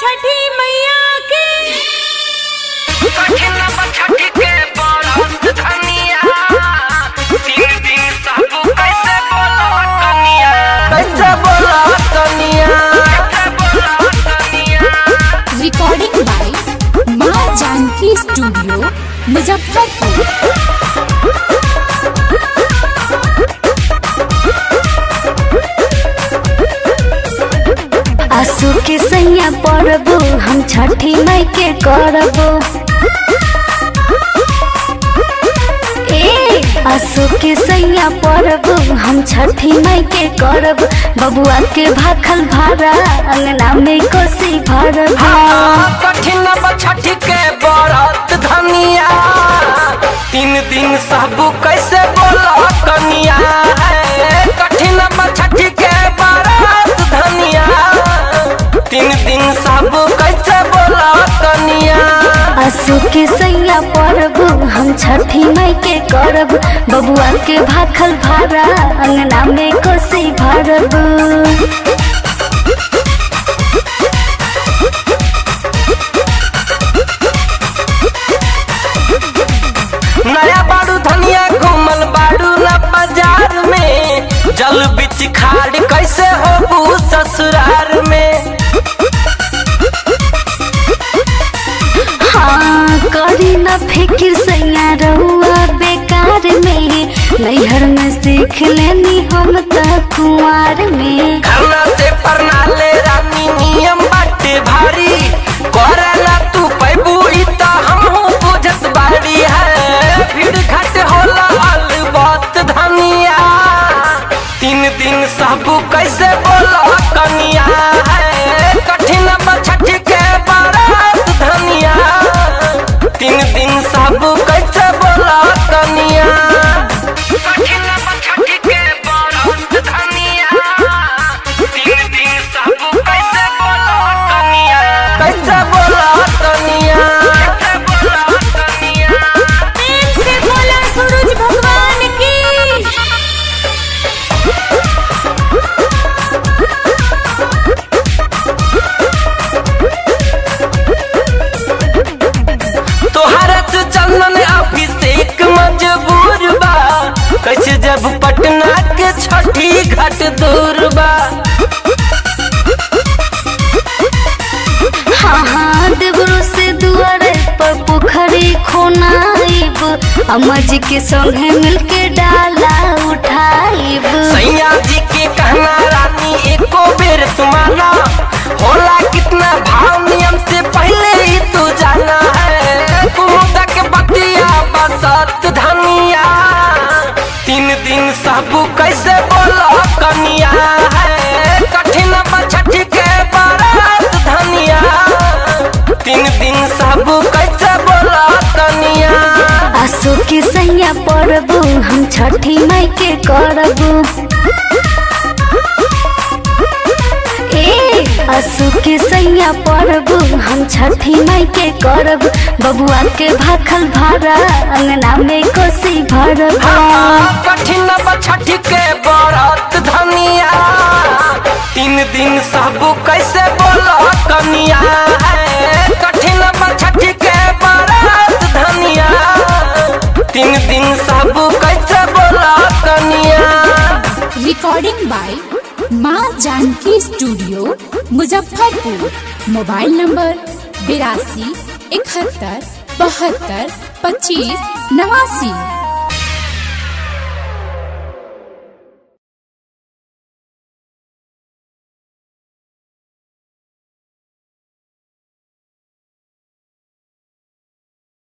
छठी मैया के कठिन छठी के बरस धनिया तीन दिन सब कैसे बोला कनिया कैसे बोला कनिया recording by Maa Janki studio Muzaffarpur. आसू के सैया पड़बो हम छठी माई के करबो। आसू के सैया पड़बो हम छठी माई के करब। बबुआ के भाखल भाड़ा अंगना में कोसी भरब। कठिन छठी के बरस धनिया तीन दिन सब कैसे बोला कनिया कठिन छठी के बरस धनिया तीन दिन सब कैसे बोला कनिया। आसू के सैया पड़बो हम छठी माई के करब। बबुआ के भाखल भाड़ा अंगना में कोसी भरब। नया बाड़ू धनिया घूमल बाड़ू न बाजार में जल बिच खाड़ कैसे हो ससुरार में। हाँ करी न फिकिर सैया रहुआ बेकार में। नैहर में सीख लेनी हम त कुंवार में। खाना से परनाले रानी नियम बाटे भारी करेला तू पैबू त हमहू बुझत बाड़ी है भीड़ घट होला अलबत धनिया तीन दिन सब कैसे बोला कनिया है कठिन छठी के बरस धनिया तीन दिन सब कैसे बोला कनिया कठिन छठी के बरस धनिया तीन दिन सब कैसे बोला कनिया कैसे बोला कनिया कैसे बोला कनिया। प्रेम से बोला सूरज भगवान की। तोहरा से चंदन अभिषेक मजबूर बा कैसे जब पटना के छठी घाट दूर बा। हाँ हाँ देवरो से दुआरे पर पोखरी खोनाइब। अम्मा जी के संगे मिलके डाला उठाइब। सैया जी के कहना रानी एको बेर तुम्हारा होला कितना भाव नियम से पहले ही तू जाना है कुमुदा के बतिया बसत धनिया तीन दिन सब कैसे बोला कनिया है कठिन छठी के बरस धनिया तीन दिन सब कैसे बोला कनिया। आसू के सैया पड़बो हम छठी माई के करबो। आसू के सैया पड़बो हम छठी माई के करब। बबुआ के भाखल भाड़ा अंगना में कोसी भरब। कठिन छठी के बरस धनिया तीन दिन सब कैसे बोला कनिया है कठिन छठी के बरस धनिया तीन दिन सब कैसे बोला कनिया। Recording by Maa Janki studio Muzaffarpur. Mobile number 82 71 72 25 89।